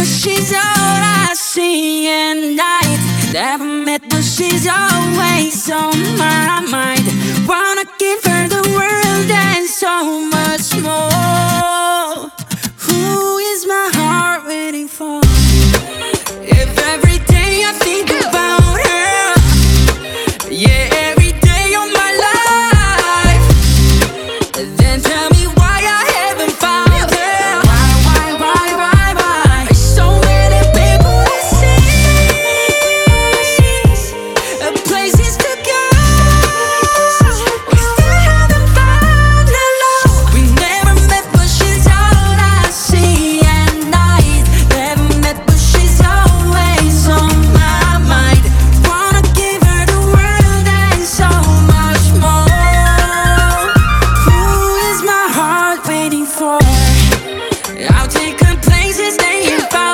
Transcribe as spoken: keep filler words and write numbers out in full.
but she's all I see at night. Never met, but she's always on my mind. Wanna give her the world and so much more. Who is my heart waiting for? If every day I think about her, yeah, every day of my life, then tell me why I haven't found her. Why, why, why, why, why? So many people to see, places to go. We still haven't found her love. We never met, but she's all I see at night. Never met, but she's always on my mind. Wanna give her the world and so much more. Who is my heart waiting for? I'll take her places they invite.